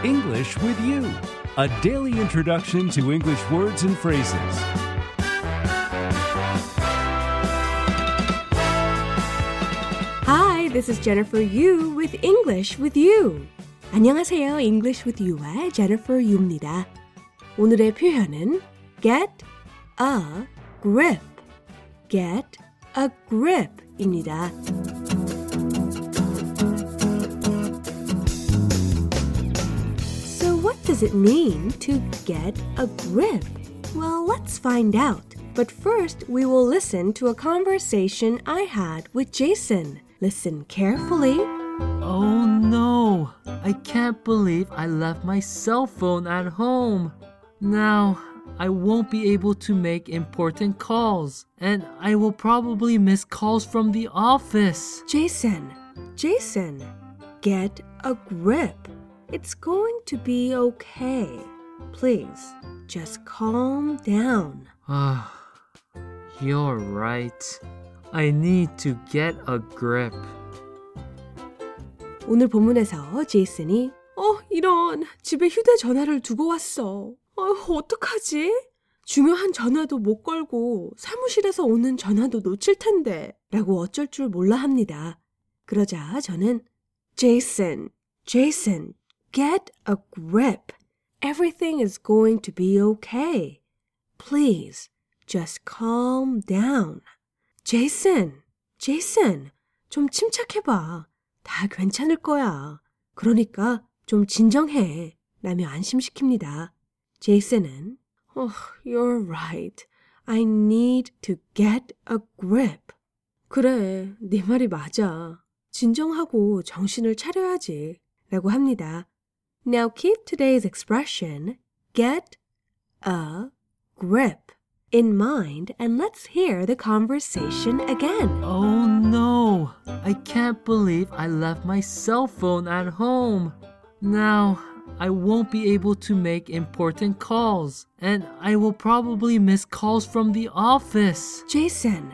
English with You, a daily introduction to English words and phrases. Hi, this is Jennifer Yu with English with You. 안녕하세요. English with You의 Jennifer Yu입니다. 오늘의 표현은 get a grip. get a grip입니다. So what does it mean to get a grip? Well, let's find out. But first, we will listen to a conversation I had with Jason. Listen carefully. Oh no, I can't believe I left my cell phone at home. Now, I won't be able to make important calls, and I will probably miss calls from the office. Jason, get a grip. It's going to be okay. Please, just calm down. You're right. I need to get a grip. 오늘 본문에서 제이슨이 이런 집에 휴대전화를 두고 왔어. 어떡하지? 중요한 전화도 못 걸고 사무실에서 오는 전화도 놓칠 텐데 라고 어쩔 줄 몰라 합니다. 그러자 저는 Jason, get a grip. Everything is going to be okay. Please, just calm down. Jason, 좀 침착해봐. 다 괜찮을 거야. 그러니까 좀 진정해. 라며 안심시킵니다. 제이슨은 You're right. I need to get a grip. 그래, 네 말이 맞아. 진정하고 정신을 차려야지. 라고 합니다. Now keep today's expression, get a grip, in mind and let's hear the conversation again. Oh no, I can't believe I left my cell phone at home. Now, I won't be able to make important calls, and I will probably miss calls from the office. Jason,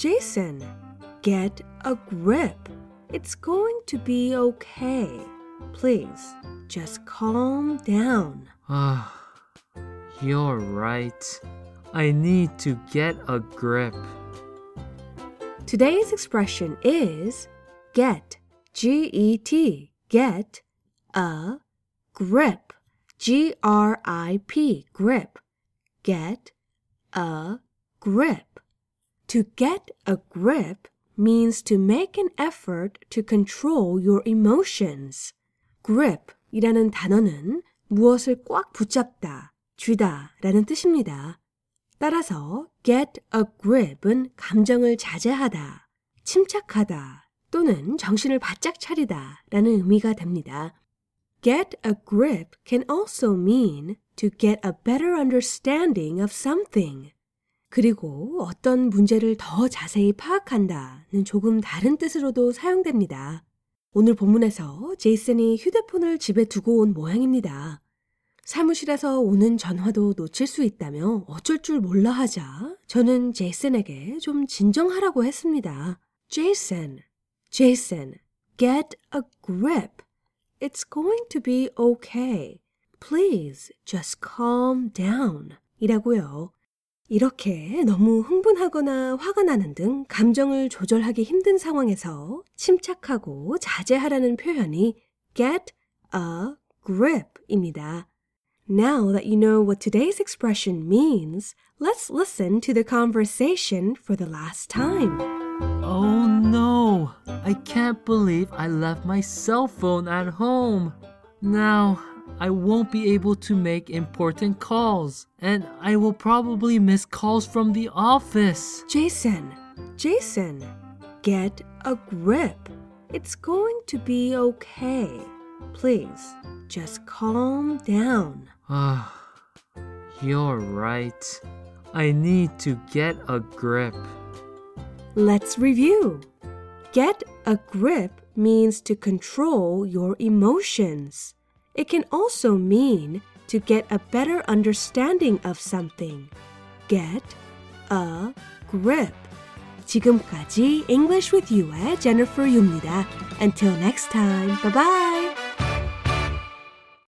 get a grip. It's going to be okay. Please, just calm down. You're right. I need to get a grip. Today's expression is get, G-E-T, get a grip, G-R-I-P, grip, get a grip. To get a grip means to make an effort to control your emotions. grip이라는 단어는 무엇을 꽉 붙잡다, 쥐다 라는 뜻입니다. 따라서 get a grip은 감정을 자제하다, 침착하다 또는 정신을 바짝 차리다 라는 의미가 됩니다. Get a grip can also mean to get a better understanding of something. 그리고 어떤 문제를 더 자세히 파악한다는 조금 다른 뜻으로도 사용됩니다. 오늘 본문에서 제이슨이 휴대폰을 집에 두고 온 모양입니다. 사무실에서 오는 전화도 놓칠 수 있다며 어쩔 줄 몰라 하자 저는 제이슨에게 좀 진정하라고 했습니다. Jason, get a grip. It's going to be okay. Please, just calm down. 이라고요. 이렇게 너무 흥분하거나 화가 나는 등 감정을 조절하기 힘든 상황에서 침착하고 자제하라는 표현이 get a grip입니다. Now that you know what today's expression means, let's listen to the conversation for the last time. Oh no, I can't believe I left my cell phone at home. Now, I won't be able to make important calls, and I will probably miss calls from the office. Jason, get a grip. It's going to be okay. Please, just calm down. You're right. I need to get a grip. Let's review. Get a grip means to control your emotions. It can also mean to get a better understanding of something. Get a grip. 지금까지 English with You의 Jennifer Yu입니다. Until next time, bye-bye!